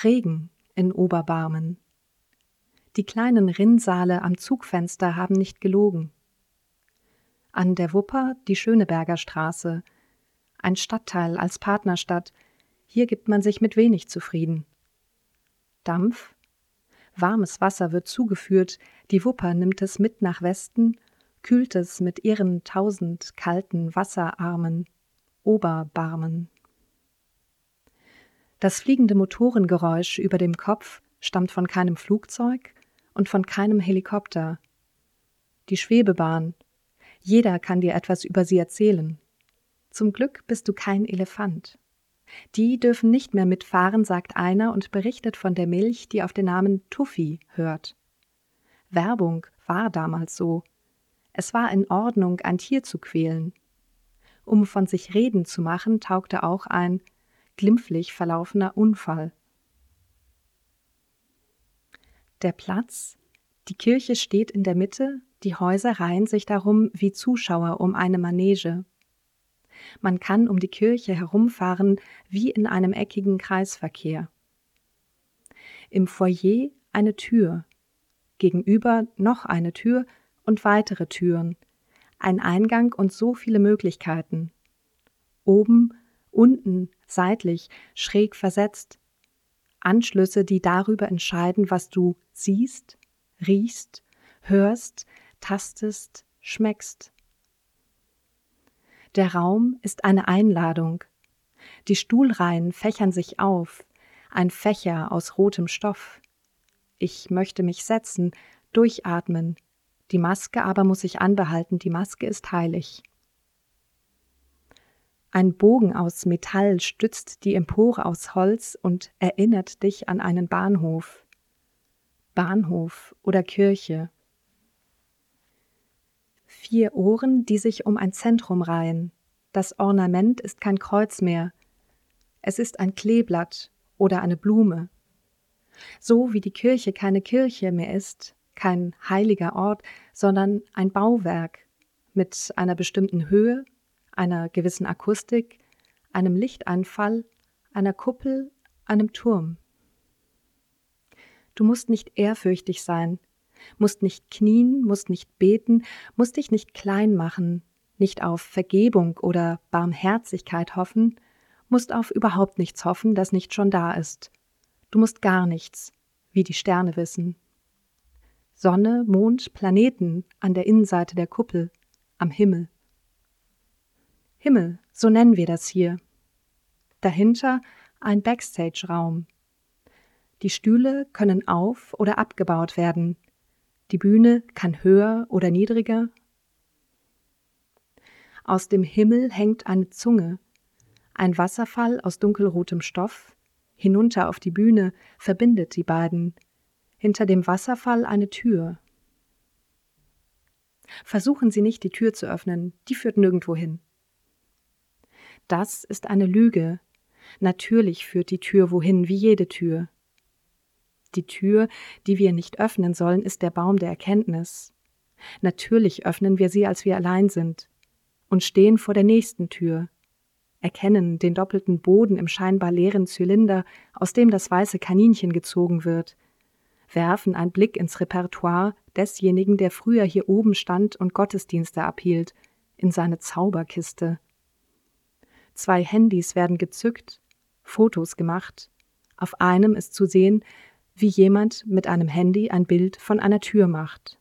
Regen in Oberbarmen. Die kleinen Rinnsale am Zugfenster haben nicht gelogen. An der Wupper die Schöneberger Straße, ein Stadtteil als Partnerstadt, hier gibt man sich mit wenig zufrieden. Dampf? Warmes Wasser wird zugeführt, die Wupper nimmt es mit nach Westen, kühlt es mit ihren 1000 kalten Wasserarmen, Oberbarmen. Das fliegende Motorengeräusch über dem Kopf stammt von keinem Flugzeug und von keinem Helikopter. Die Schwebebahn, jeder kann dir etwas über sie erzählen. Zum Glück bist du kein Elefant. Die dürfen nicht mehr mitfahren, sagt einer und berichtet von der Milch, die auf den Namen Tuffy hört. Werbung war damals so. Es war in Ordnung, ein Tier zu quälen. Um von sich reden zu machen, taugte auch ein glimpflich verlaufener Unfall. Der Platz, die Kirche steht in der Mitte, die Häuser reihen sich darum wie Zuschauer um eine Manege. Man kann um die Kirche herumfahren wie in einem eckigen Kreisverkehr. Im Foyer eine Tür, gegenüber noch eine Tür und weitere Türen, ein Eingang und so viele Möglichkeiten. Oben, unten, seitlich, schräg versetzt. Anschlüsse, die darüber entscheiden, was du siehst, riechst, hörst, tastest, schmeckst. Der Raum ist eine Einladung. Die Stuhlreihen fächern sich auf, ein Fächer aus rotem Stoff. Ich möchte mich setzen, durchatmen. Die Maske aber muss ich anbehalten, die Maske ist heilig. Ein Bogen aus Metall stützt die Empore aus Holz und erinnert dich an einen Bahnhof. Bahnhof oder Kirche. 4 Ohren, die sich um ein Zentrum reihen. Das Ornament ist kein Kreuz mehr. Es ist ein Kleeblatt oder eine Blume. So wie die Kirche keine Kirche mehr ist, kein heiliger Ort, sondern ein Bauwerk mit einer bestimmten Höhe, einer gewissen Akustik, einem Lichteinfall, einer Kuppel, einem Turm. Du musst nicht ehrfürchtig sein, musst nicht knien, musst nicht beten, musst dich nicht klein machen, nicht auf Vergebung oder Barmherzigkeit hoffen, musst auf überhaupt nichts hoffen, das nicht schon da ist. Du musst gar nichts, wie die Sterne wissen. Sonne, Mond, Planeten an der Innenseite der Kuppel, am Himmel. Himmel, so nennen wir das hier. Dahinter ein Backstage-Raum. Die Stühle können auf- oder abgebaut werden. Die Bühne kann höher oder niedriger. Aus dem Himmel hängt eine Zunge, ein Wasserfall aus dunkelrotem Stoff, hinunter auf die Bühne, verbindet die beiden. Hinter dem Wasserfall eine Tür. Versuchen Sie nicht, die Tür zu öffnen, die führt nirgendwo hin. Das ist eine Lüge. Natürlich führt die Tür wohin, wie jede Tür. Die Tür, die wir nicht öffnen sollen, ist der Baum der Erkenntnis. Natürlich öffnen wir sie, als wir allein sind und stehen vor der nächsten Tür, erkennen den doppelten Boden im scheinbar leeren Zylinder, aus dem das weiße Kaninchen gezogen wird, werfen einen Blick ins Repertoire desjenigen, der früher hier oben stand und Gottesdienste abhielt, in seine Zauberkiste. 2 Handys werden gezückt, Fotos gemacht. Auf einem ist zu sehen, wie jemand mit einem Handy ein Bild von einer Tür macht.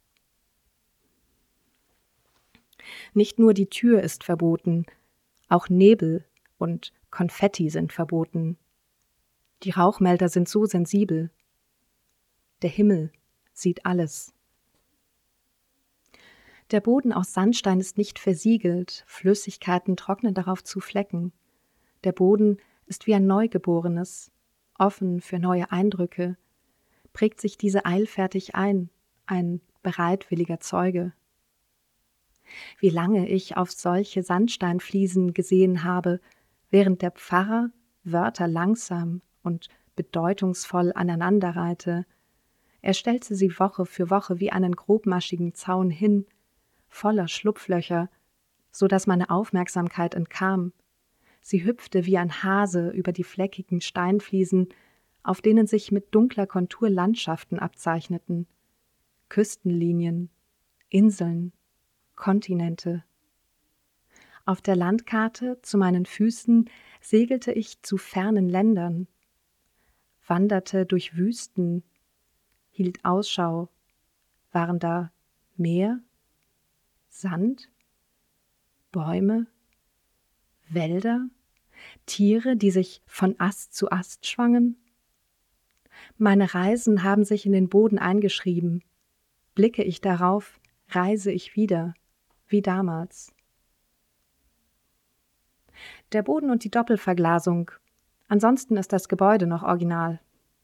Nicht nur die Tür ist verboten, auch Nebel und Konfetti sind verboten. Die Rauchmelder sind so sensibel. Der Himmel sieht alles. Der Boden aus Sandstein ist nicht versiegelt, Flüssigkeiten trocknen darauf zu Flecken. Der Boden ist wie ein Neugeborenes, offen für neue Eindrücke, prägt sich diese eilfertig ein bereitwilliger Zeuge. Wie lange ich auf solche Sandsteinfliesen gesehen habe, während der Pfarrer Wörter langsam und bedeutungsvoll aneinanderreihte. Er stellte sie Woche für Woche wie einen grobmaschigen Zaun hin, voller Schlupflöcher, so dass meine Aufmerksamkeit entkam. Sie hüpfte wie ein Hase über die fleckigen Steinfliesen, auf denen sich mit dunkler Kontur Landschaften abzeichneten, Küstenlinien, Inseln, Kontinente. Auf der Landkarte zu meinen Füßen segelte ich zu fernen Ländern, wanderte durch Wüsten, hielt Ausschau. Waren da Meer, Sand, Bäume, Wälder, Tiere, die sich von Ast zu Ast schwangen? Meine Reisen haben sich in den Boden eingeschrieben. Blicke ich darauf, reise ich wieder, wie damals. Der Boden und die Doppelverglasung. Ansonsten ist das Gebäude noch original.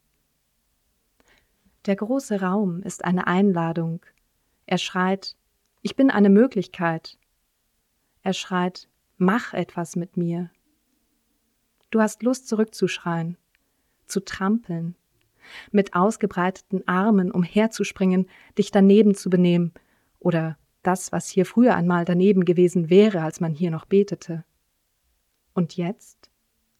Der große Raum ist eine Einladung. Er schreit, ich bin eine Möglichkeit. Er schreit, mach etwas mit mir. Du hast Lust zurückzuschreien, zu trampeln, mit ausgebreiteten Armen umherzuspringen, dich daneben zu benehmen oder das, was hier früher einmal daneben gewesen wäre, als man hier noch betete. Und jetzt?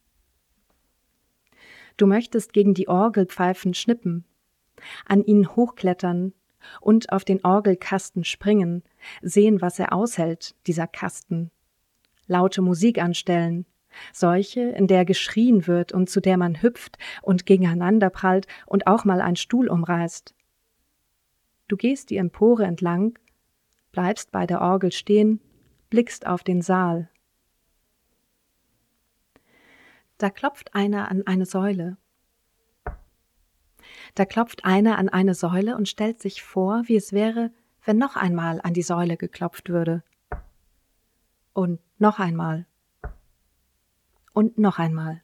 Du möchtest gegen die Orgelpfeifen schnippen, an ihnen hochklettern und auf den Orgelkasten springen, sehen, was er aushält, dieser Kasten. Laute Musik anstellen, solche, in der geschrien wird und zu der man hüpft und gegeneinander prallt und auch mal ein Stuhl umreißt. Du gehst die Empore entlang, bleibst bei der Orgel stehen, blickst auf den Saal. Da klopft einer an eine Säule. Da klopft einer an eine Säule und stellt sich vor, wie es wäre, wenn noch einmal an die Säule geklopft würde. Und noch einmal. Und noch einmal.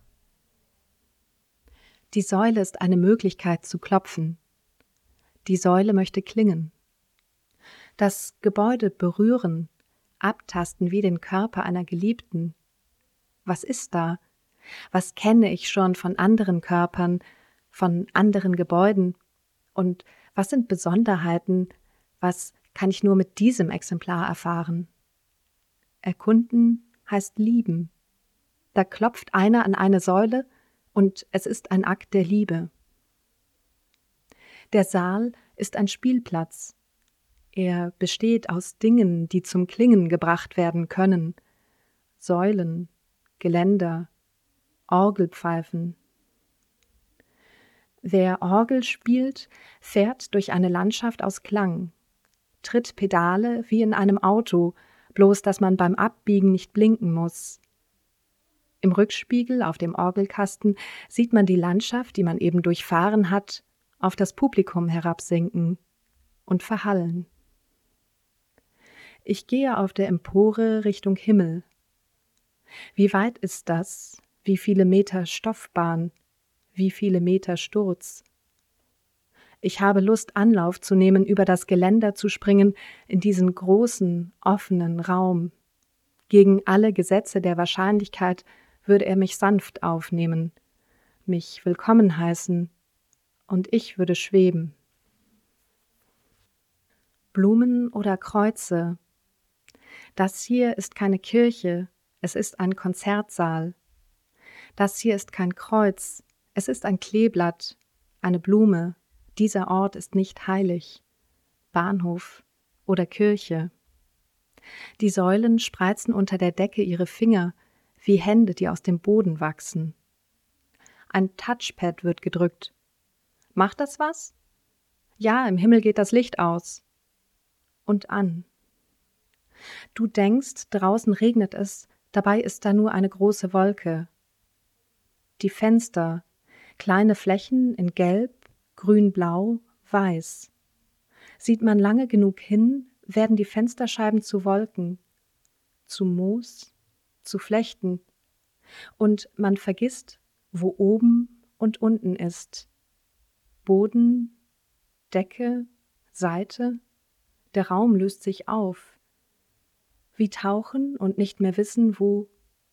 Die Säule ist eine Möglichkeit zu klopfen. Die Säule möchte klingen. Das Gebäude berühren, abtasten wie den Körper einer Geliebten. Was ist da? Was kenne ich schon von anderen Körpern, von anderen Gebäuden? Und was sind Besonderheiten? Was kann ich nur mit diesem Exemplar erfahren? Erkunden heißt lieben. Da klopft einer an eine Säule und es ist ein Akt der Liebe. Der Saal ist ein Spielplatz. Er besteht aus Dingen, die zum Klingen gebracht werden können. Säulen, Geländer, Orgelpfeifen. Wer Orgel spielt, fährt durch eine Landschaft aus Klang, tritt Pedale wie in einem Auto, bloß dass man beim Abbiegen nicht blinken muss. Im Rückspiegel auf dem Orgelkasten sieht man die Landschaft, die man eben durchfahren hat, auf das Publikum herabsinken und verhallen. Ich gehe auf der Empore Richtung Himmel. Wie weit ist das? Wie viele Meter Stoffbahn? Wie viele Meter Sturz? Ich habe Lust, Anlauf zu nehmen, über das Geländer zu springen, in diesen großen, offenen Raum. Gegen alle Gesetze der Wahrscheinlichkeit würde er mich sanft aufnehmen, mich willkommen heißen, und ich würde schweben. Blumen oder Kreuze. Das hier ist keine Kirche, es ist ein Konzertsaal. Das hier ist kein Kreuz, es ist ein Kleeblatt, eine Blume. Dieser Ort ist nicht heilig. Bahnhof oder Kirche. Die Säulen spreizen unter der Decke ihre Finger, wie Hände, die aus dem Boden wachsen. Ein Touchpad wird gedrückt. Macht das was? Ja, im Himmel geht das Licht aus. Und an. Du denkst, draußen regnet es, dabei ist da nur eine große Wolke. Die Fenster, kleine Flächen in Gelb, Grün-Blau, Weiß. Sieht man lange genug hin, werden die Fensterscheiben zu Wolken, zu Moos, zu Flechten, und man vergisst, wo oben und unten ist. Boden, Decke, Seite, der Raum löst sich auf. Wie tauchen und nicht mehr wissen, wo.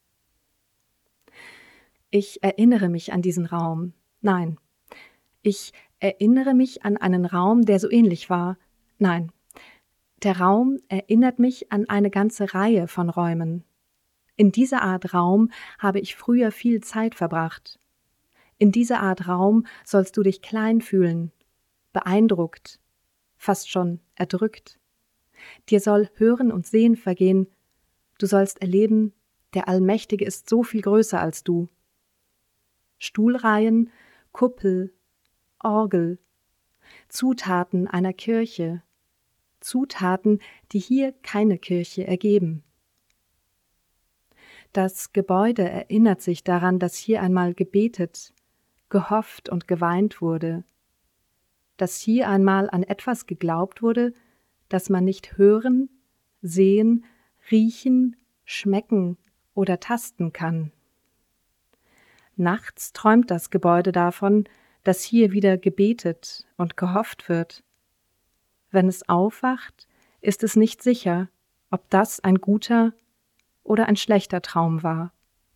Ich erinnere mich an diesen Raum. Nein, ich erinnere mich an einen Raum, der so ähnlich war. Nein, der Raum erinnert mich an eine ganze Reihe von Räumen. In dieser Art Raum habe ich früher viel Zeit verbracht. In dieser Art Raum sollst du dich klein fühlen, beeindruckt, fast schon erdrückt. Dir soll Hören und Sehen vergehen, du sollst erleben, der Allmächtige ist so viel größer als du. Stuhlreihen, Kuppel, Orgel, Zutaten einer Kirche, Zutaten, die hier keine Kirche ergeben. Das Gebäude erinnert sich daran, dass hier einmal gebetet, gehofft und geweint wurde, dass hier einmal an etwas geglaubt wurde, das man nicht hören, sehen, riechen, schmecken oder tasten kann. Nachts träumt das Gebäude davon, dass hier wieder gebetet und gehofft wird. Wenn es aufwacht, ist es nicht sicher, ob das ein guter oder ein schlechter Traum war.